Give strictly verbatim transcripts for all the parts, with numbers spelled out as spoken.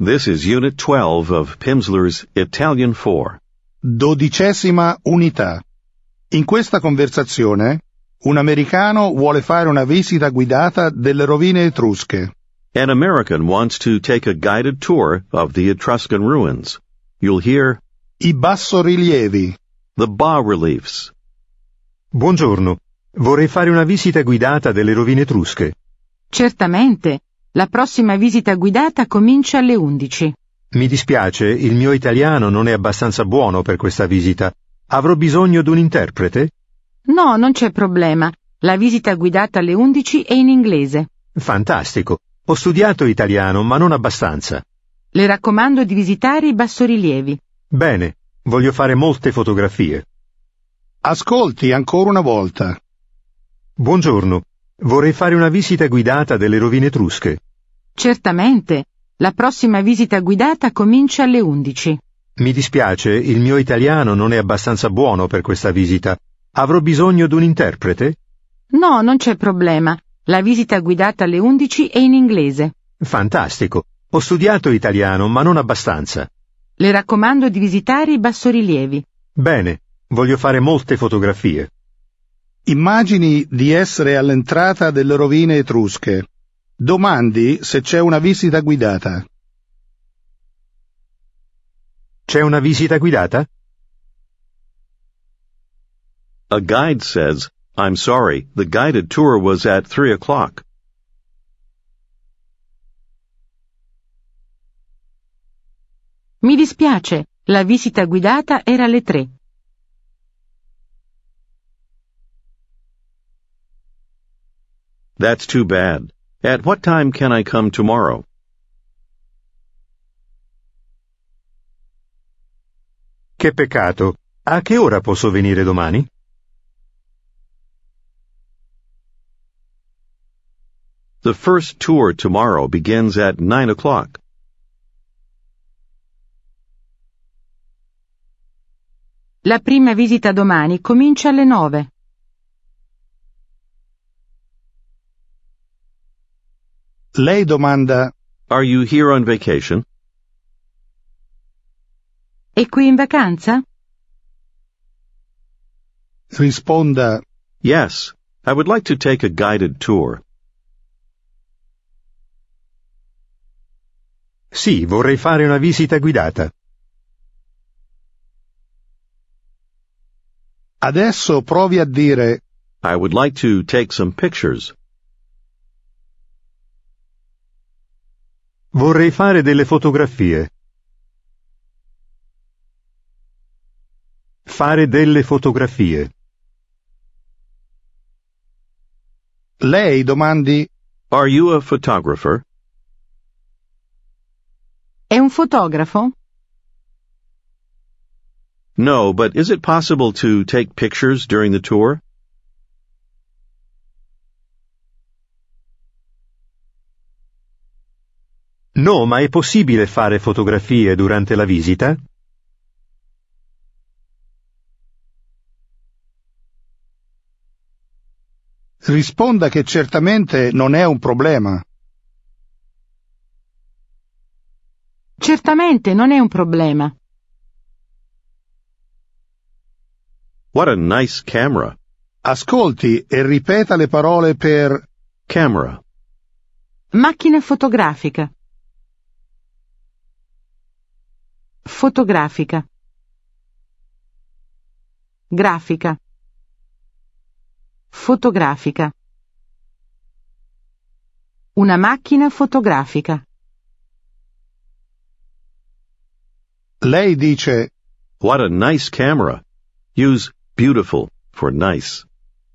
This is Unit twelve of Pimsleur's Italian four. Dodicesima unità. In questa conversazione, un americano vuole fare una visita guidata delle rovine etrusche. An American wants to take a guided tour of the Etruscan ruins. You'll hear I bassorilievi. the bas-reliefs. Buongiorno, vorrei fare una visita guidata delle rovine etrusche. Certamente. La prossima visita guidata comincia alle undici. Mi dispiace, il mio italiano non è abbastanza buono per questa visita. Avrò bisogno di un interprete? No, non c'è problema. La visita guidata alle undici è in inglese. Fantastico. Ho studiato italiano, ma non abbastanza. Le raccomando di visitare i bassorilievi. Bene, voglio fare molte fotografie. Ascolti ancora una volta. Buongiorno, vorrei fare una visita guidata delle rovine etrusche. Certamente. La prossima visita guidata comincia alle undici. Mi dispiace, il mio italiano non è abbastanza buono per questa visita. Avrò bisogno di un interprete? No, non c'è problema. La visita guidata alle undici è in inglese. Fantastico. Ho studiato italiano, ma non abbastanza. Le raccomando di visitare i bassorilievi. Bene, voglio fare molte fotografie. Immagini di essere all'entrata delle rovine etrusche. Domandi se c'è una visita guidata. C'è una visita guidata? A guide says, I'm sorry, the guided tour was at three o'clock. Mi dispiace, la visita guidata era alle tre. That's too bad. At what time can I come tomorrow? Che peccato. A che ora posso venire domani? The first tour tomorrow begins at nine o'clock. La prima visita domani comincia alle nove. Lei domanda: Are you here on vacation? È qui in vacanza? risponda: Yes, I would like to take a guided tour. Sì, vorrei fare una visita guidata. Adesso provi a dire: I would like to take some pictures. Vorrei fare delle fotografie. Fare delle fotografie. lei domandi: Are you a photographer? È un fotografo? No, but is it possible to take pictures during the tour? No, ma è possibile fare fotografie durante la visita? risponda che certamente non è un problema. Certamente non è un problema. What a nice camera. Ascolti e ripeta le parole per Camera. Macchina fotografica. Fotografica. Grafica. Fotografica. Una macchina fotografica. lei dice: What a nice camera. Use beautiful for nice.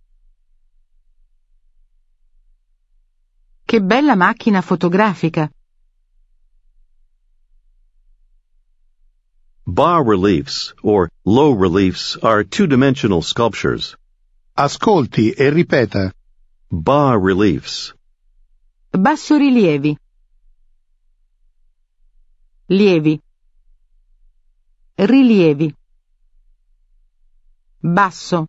Che bella macchina fotografica. Bas-reliefs, or low reliefs, are two-dimensional sculptures. ascolti e ripeta: Bas-reliefs. Bassorilievi. Lievi. Rilievi. Basso.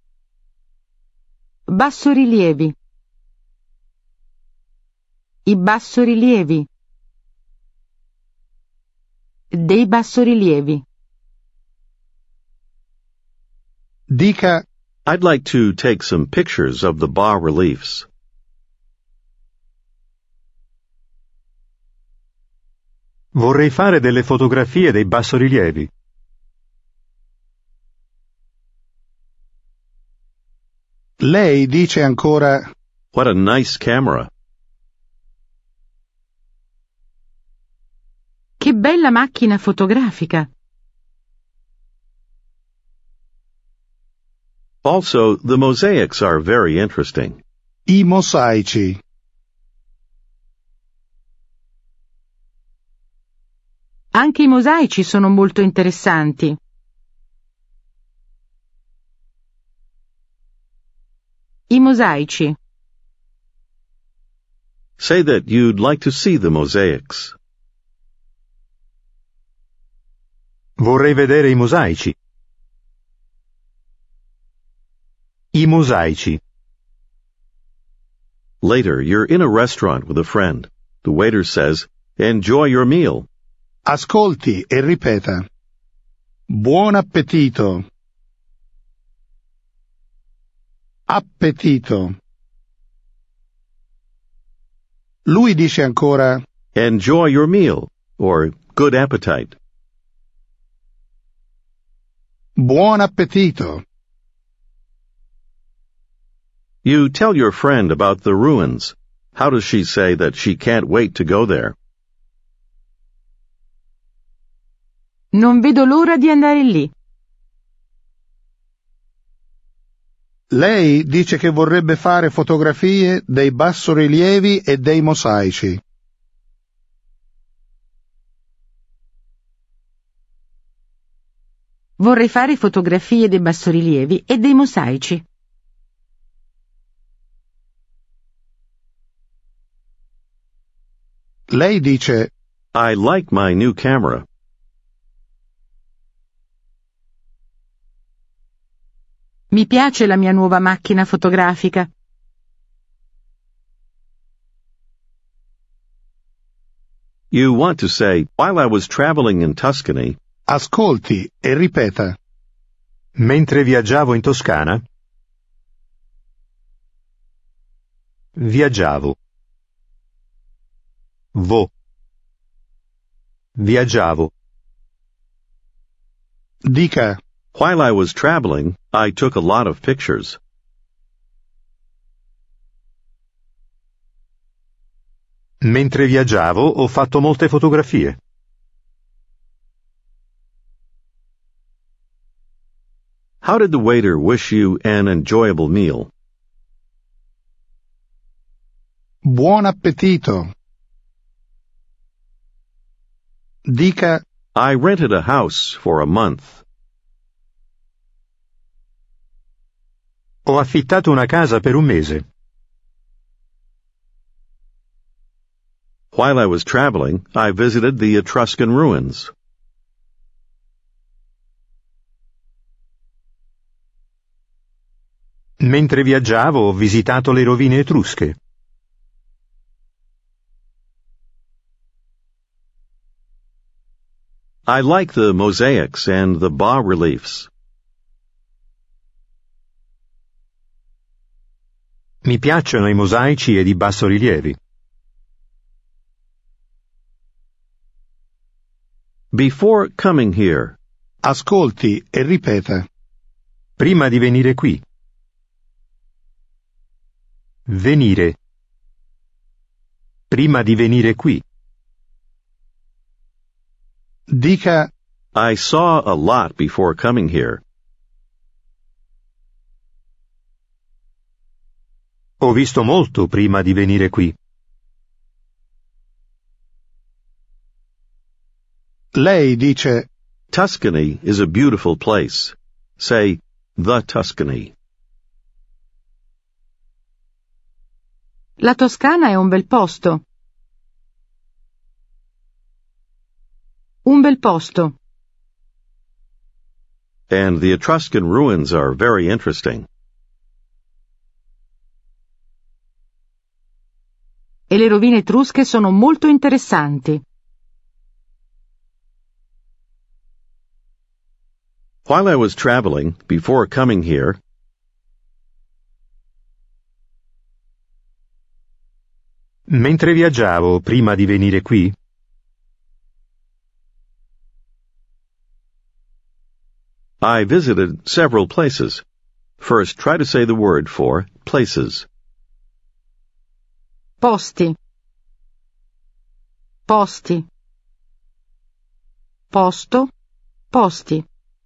Bassorilievi. I bassorilievi. dei bassorilievi. Dica I'd like to take some pictures of the bas-reliefs. Vorrei fare delle fotografie dei bassorilievi. lei dice ancora What a nice camera. Che bella macchina fotografica! Also, the mosaics are very interesting. i mosaici. Anche i mosaici sono molto interessanti. I mosaici. Say that you'd like to see the mosaics. Vorrei vedere i mosaici. I mosaici. Later, you're in a restaurant with a friend. The waiter says, "Enjoy your meal." Ascolti e ripeta. Buon appetito. Appetito. Lui dice ancora Enjoy your meal, or good appetite. buon appetito. You tell your friend about the ruins. How does she say that she can't wait to go there? Non vedo l'ora di andare lì. Lei dice che vorrebbe fare fotografie dei bassorilievi e dei mosaici. Vorrei fare fotografie dei bassorilievi e dei mosaici. Lei dice I like my new camera. Mi piace la mia nuova macchina fotografica. You want to say, while I was traveling in Tuscany, ascolti e ripeta. Mentre viaggiavo in Toscana? Viaggiavo. Vo. Viaggiavo. Dica while I was traveling, I took a lot of pictures. Mentre viaggiavo ho fatto molte fotografie. How did the waiter wish you an enjoyable meal? Buon appetito. Dica I rented a house for a month. Ho affittato una casa per un mese. While I was traveling, I visited the Etruscan ruins. Mentre viaggiavo ho visitato le rovine etrusche. I like the mosaics and the bas-reliefs. Mi piacciono i mosaici ed i bassorilievi. Before coming here, ascolti e ripeta. Prima di venire qui. Venire. Prima di venire qui. Dica I saw a lot before coming here. Ho visto molto prima di venire qui. Lei dice Tuscany is a beautiful place. Say, the Tuscany. La Toscana è un bel posto. Un bel posto. And the Etruscan ruins are very interesting. E le rovine etrusche sono molto interessanti. While I was traveling, before coming here, Mentre viaggiavo prima di venire qui, I visited several places. First, try to say the word for places. Posti. Posti. Posto. Posti.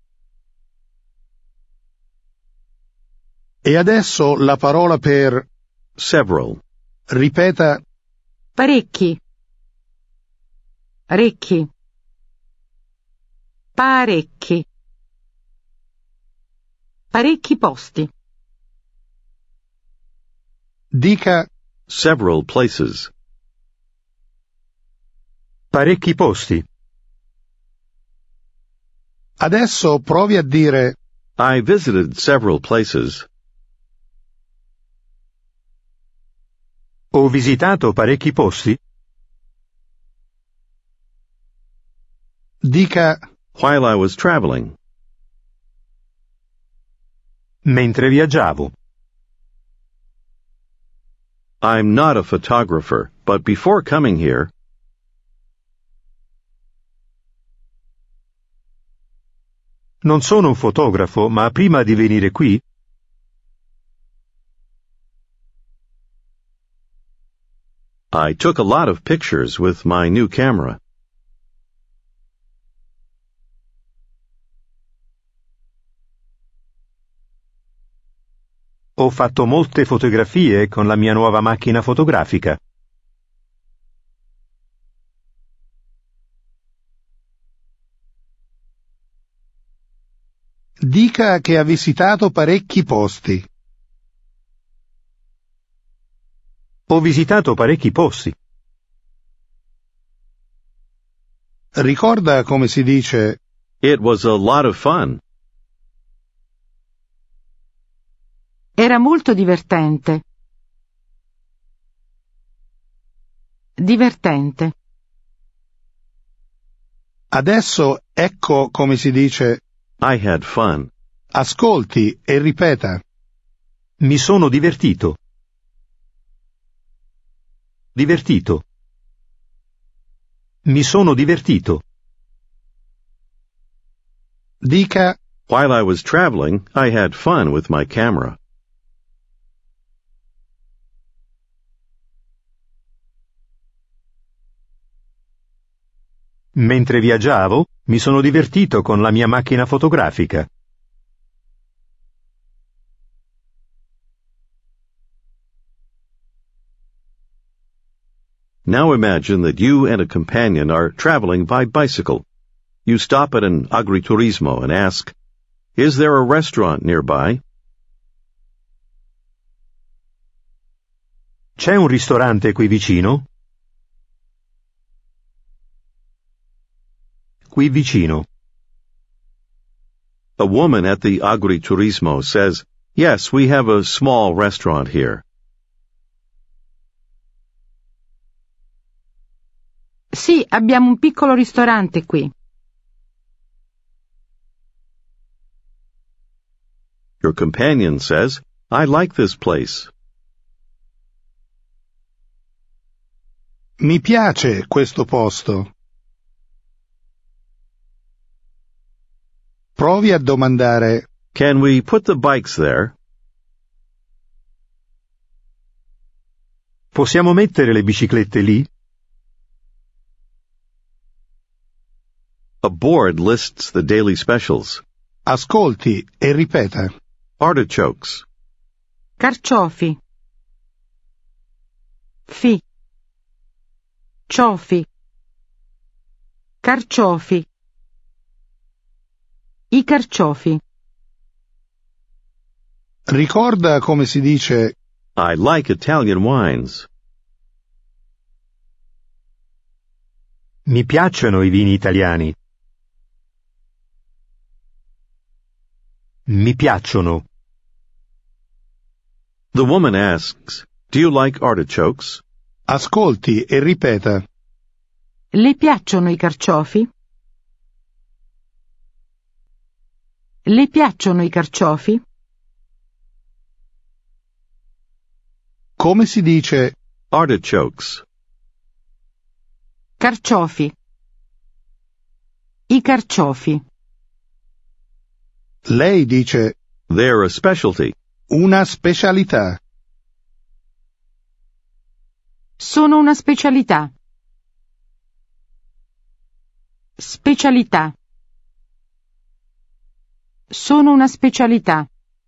E adesso la parola per Several. ripeta Parecchi. Recchi. Parecchi. Parecchi posti. dica Several places. parecchi posti. adesso provi a dire I visited several places. Ho visitato parecchi posti. dica While I was traveling. Mentre viaggiavo. I'm not a photographer, but before coming here, Non sono un fotografo, ma prima di venire qui, I took a lot of pictures with my new camera. ho fatto molte fotografie con la mia nuova macchina fotografica. dica che ha visitato parecchi posti. Ho visitato parecchi posti. Ricorda come si dice It was a lot of fun. Era molto divertente. Divertente. adesso ecco come si dice I had fun. ascolti e ripeta. Mi sono divertito. Divertito. Mi sono divertito. dica While I was traveling, I had fun with my camera. Mentre viaggiavo, mi sono divertito con la mia macchina fotografica. Now imagine that you and a companion are traveling by bicycle. You stop at an agriturismo and ask, "Is there a restaurant nearby?" C'è un ristorante qui vicino? Qui vicino. A woman at the agriturismo says, "Yes, we have a small restaurant here." Sì, abbiamo un piccolo ristorante qui. Your companion says, "I like this place." mi piace questo posto. Provi a domandare Can we put the bikes there? Possiamo mettere le biciclette lì? A board lists the daily specials. ascolti e ripeta. Artichokes. Carciofi. Fi. Ciofi. Carciofi. I carciofi. Ricorda come si dice I like Italian wines. Mi piacciono i vini italiani. Mi piacciono. The woman asks, "Do you like artichokes?" ascolti e ripeta. Le piacciono i carciofi? Le piacciono i carciofi? Come si dice Artichokes. Carciofi. I carciofi. lei dice They're a specialty. una specialità. Sono una specialità. Specialità. Sono una specialità.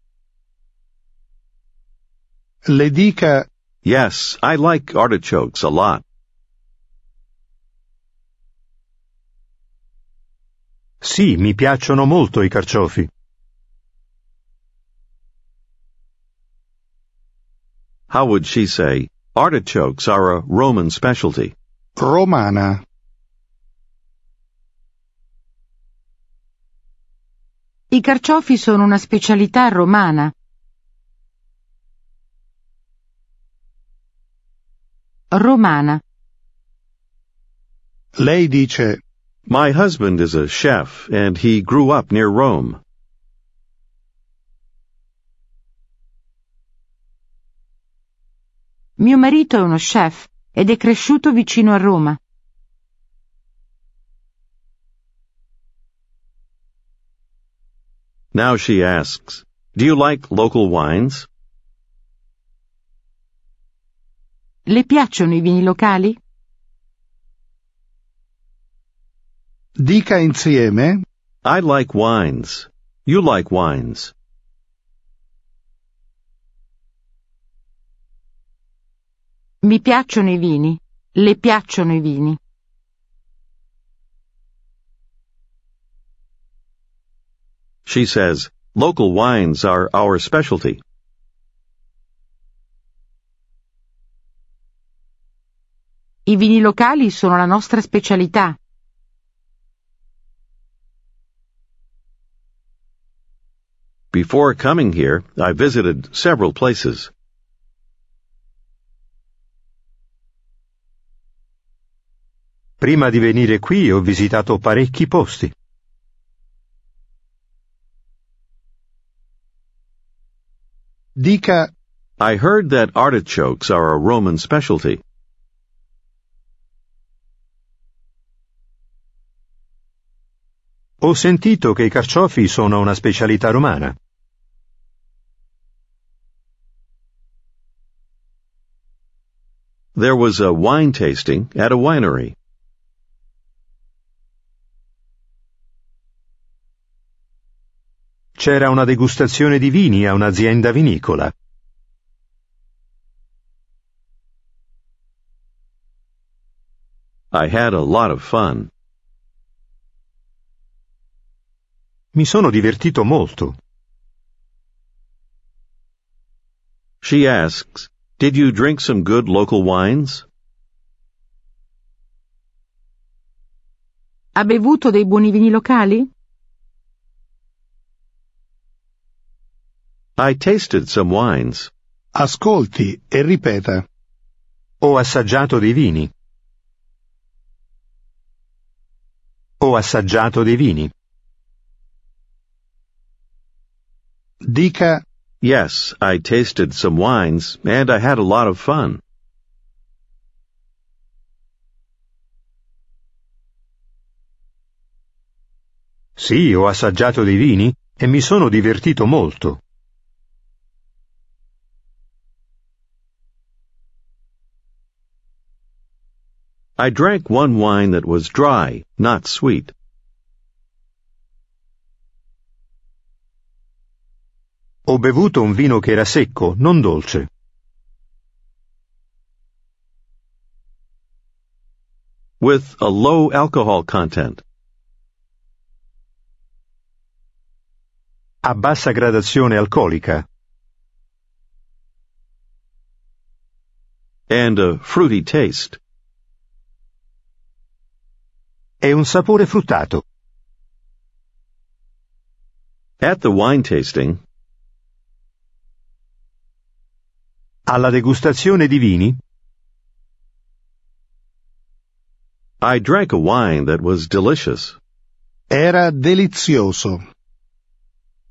Le dica Yes, I like artichokes a lot. Sì, mi piacciono molto i carciofi. How would she say, artichokes are a Roman specialty? romana. I carciofi sono una specialità romana. Romana. Lei dice My husband is a chef and he grew up near Rome. Mio marito è uno chef ed è cresciuto vicino a Roma. Now she asks, do you like local wines? Le piacciono i vini locali? dica insieme I like wines. You like wines. Mi piacciono i vini. Le piacciono i vini. She says, local wines are our specialty. I vini locali sono la nostra specialità. Before coming here, I visited several places. Prima di venire qui ho visitato parecchi posti. dica I heard that artichokes are a Roman specialty. Ho sentito che i carciofi sono una specialità romana. There was a wine tasting at a winery. C'era una degustazione di vini a un'azienda vinicola. I had a lot of fun. Mi sono divertito molto. She asks, did you drink some good local wines? Ha bevuto dei buoni vini locali? I tasted some wines. ascolti e ripeta. Ho assaggiato dei vini. Ho assaggiato dei vini. Dica Yes, I tasted some wines and I had a lot of fun. Sì, ho assaggiato dei vini e mi sono divertito molto. I drank one wine that was dry, not sweet. Ho bevuto un vino che era secco, non dolce. With a low alcohol content. A bassa gradazione alcolica. And a fruity taste. È un sapore fruttato. At the wine tasting, Alla degustazione di vini, I drank a wine that was delicious. era delizioso.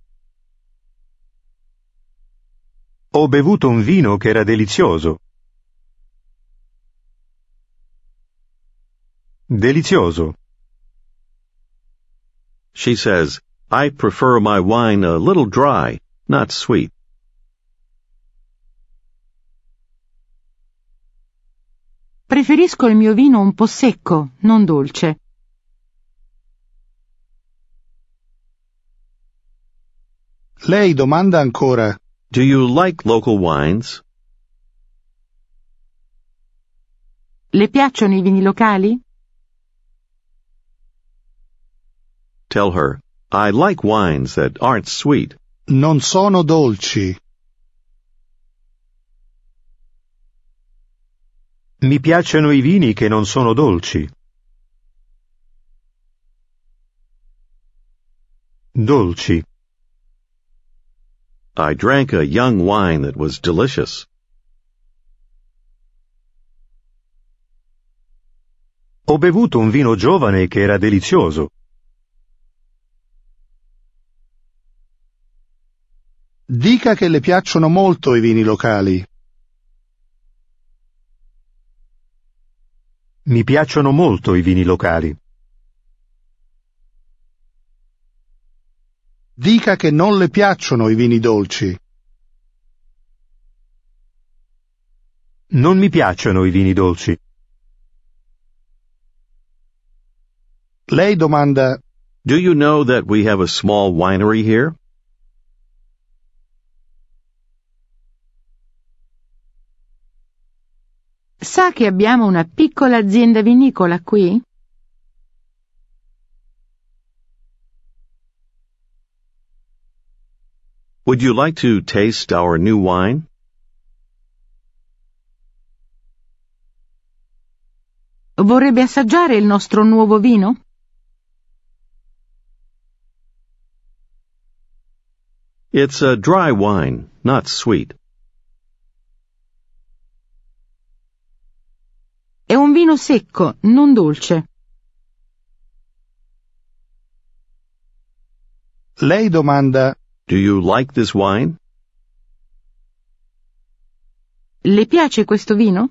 Ho bevuto un vino che era delizioso. Delizioso. She says, I prefer my wine a little dry, not sweet. Preferisco il mio vino un po' secco, non dolce. Lei domanda ancora: Do you like local wines? Le piacciono i vini locali? Tell her, I like wines that aren't sweet. non sono dolci. Mi piacciono i vini che non sono dolci. Dolci. I drank a young wine that was delicious. Ho bevuto un vino giovane che era delizioso. Dica che le piacciono molto i vini locali. Mi piacciono molto i vini locali. Dica che non le piacciono i vini dolci. Non mi piacciono i vini dolci. Lei domanda: Do you know that we have a small winery here? Sa che abbiamo una piccola azienda vinicola qui? Would you like to taste our new wine? Vorrebbe assaggiare il nostro nuovo vino? It's a dry wine, not sweet. È un vino secco, non dolce. Lei domanda: Do you like this wine? Le piace questo vino?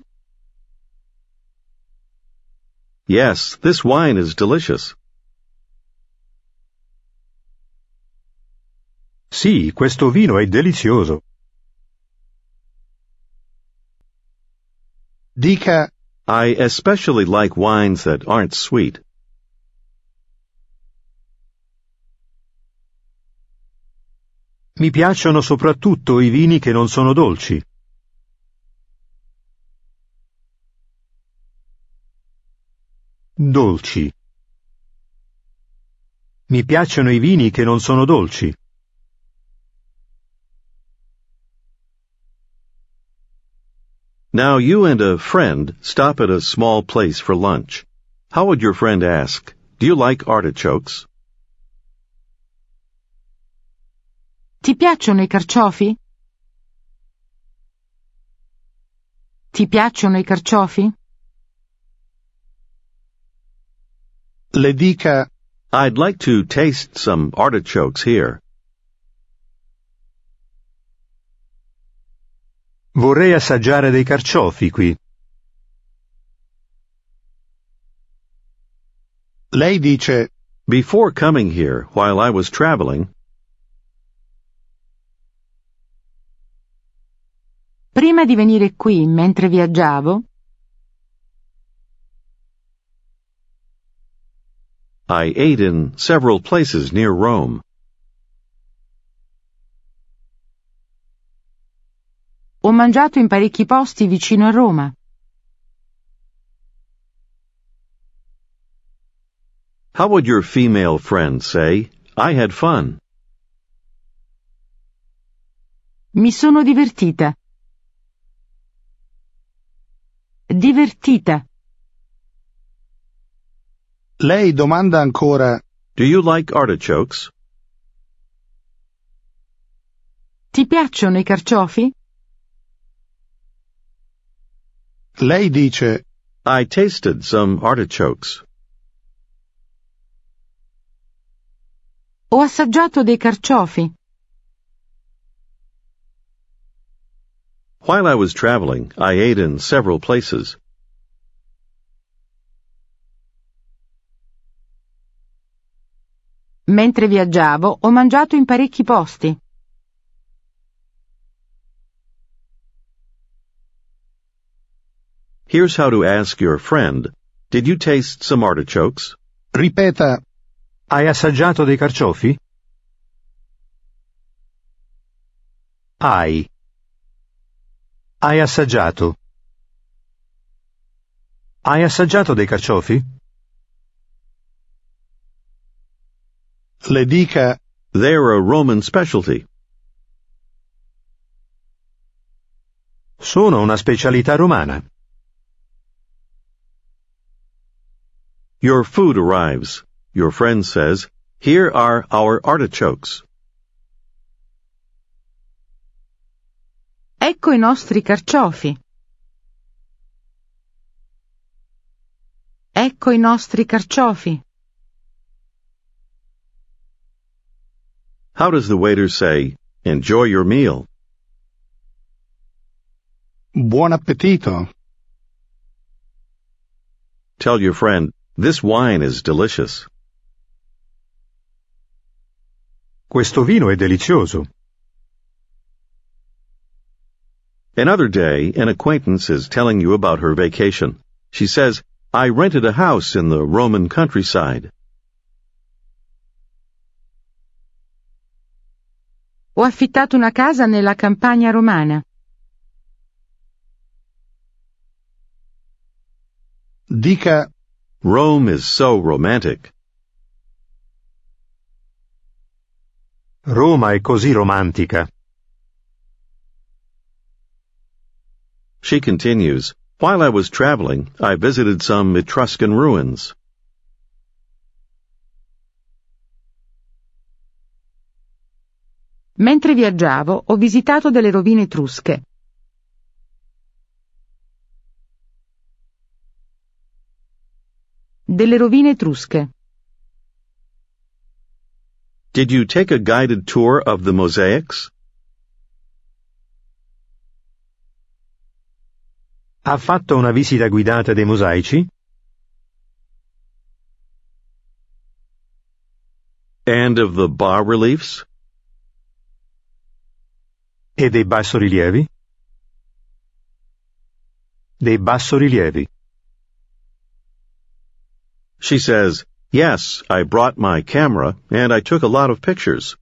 Yes, this wine is delicious. Sì, questo vino è delizioso. Dica: I especially like wines that aren't sweet. Mi piacciono soprattutto i vini che non sono dolci. Dolci. Mi piacciono i vini che non sono dolci. Now you and a friend stop at a small place for lunch. How would your friend ask, Do you like artichokes? Ti piacciono i carciofi? Ti piacciono i carciofi? Le dica: I'd like to taste some artichokes here. Vorrei assaggiare dei carciofi qui. Lei dice: Before coming here, while I was traveling, Prima di venire qui, mentre viaggiavo, I ate in several places near Rome. ho mangiato in parecchi posti vicino a Roma. How would your female friend say, I had fun? Mi sono divertita. Divertita. Lei domanda ancora: Do you like artichokes? Ti piacciono i carciofi? Lei dice: I tasted some artichokes. Ho assaggiato dei carciofi. While I was traveling, I ate in several places. Mentre viaggiavo, ho mangiato in parecchi posti. Here's how to ask your friend, did you taste some artichokes? Ripeta, Hai assaggiato dei carciofi? Hai. Hai assaggiato. Hai assaggiato dei carciofi? le dica, They're a Roman specialty. Sono una specialità romana. Your food arrives. Your friend says, here are our artichokes. Ecco i nostri carciofi. Ecco i nostri carciofi. How does the waiter say, enjoy your meal? buon appetito. Tell your friend, this wine is delicious. Questo vino è delizioso. Another day, an acquaintance is telling you about her vacation. She says, I rented a house in the Roman countryside. Ho affittato una casa nella campagna romana. Dica, Rome is so romantic. Roma è così romantica. She continues, while I was traveling, I visited some Etruscan ruins. Mentre viaggiavo, ho visitato delle rovine etrusche. Delle rovine etrusche. Did you take a guided tour of the mosaics? Ha fatto una visita guidata dei mosaici? And of the bas-reliefs? E dei bassorilievi? Dei bassorilievi. She says, yes, I brought my camera and I took a lot of pictures.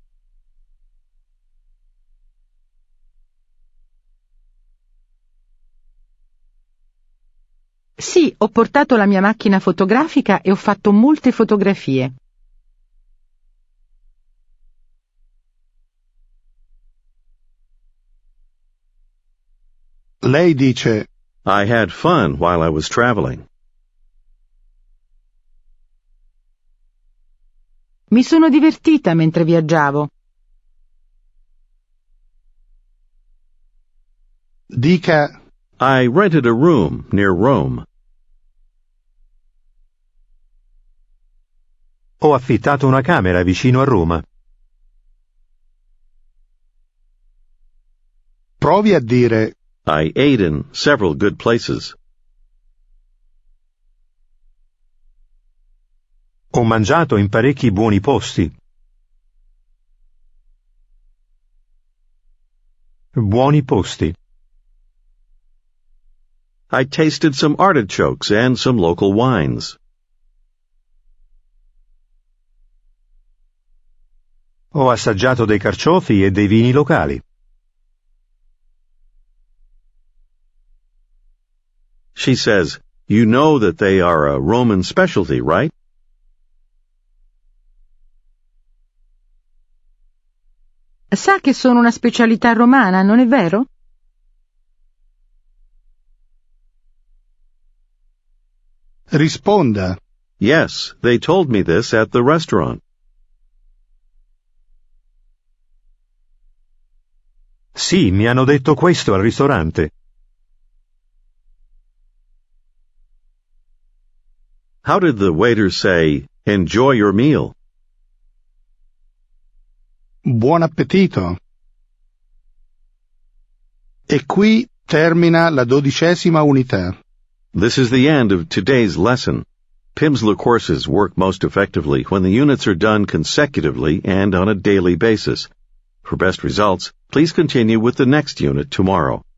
Sì, ho portato la mia macchina fotografica e ho fatto molte fotografie. lei dice, I had fun while I was traveling. Mi sono divertita mentre viaggiavo. dica, I rented a room near Rome. Ho affittato una camera vicino a Roma. provi a dire, I ate in several good places. Ho mangiato in parecchi buoni posti. Buoni posti. I tasted some artichokes and some local wines. Ho assaggiato dei carciofi e dei vini locali. She says, you know that they are a Roman specialty, right? Sa che sono una specialità romana, non è vero? risponda, Yes, they told me this at the restaurant. Sì, mi hanno detto questo al ristorante. How did the waiter say, enjoy your meal? buon appetito. E qui termina la dodicesima unità. This is the end of today's lesson. Pimsleur courses work most effectively when the units are done consecutively and on a daily basis. For best results, please continue with the next unit tomorrow.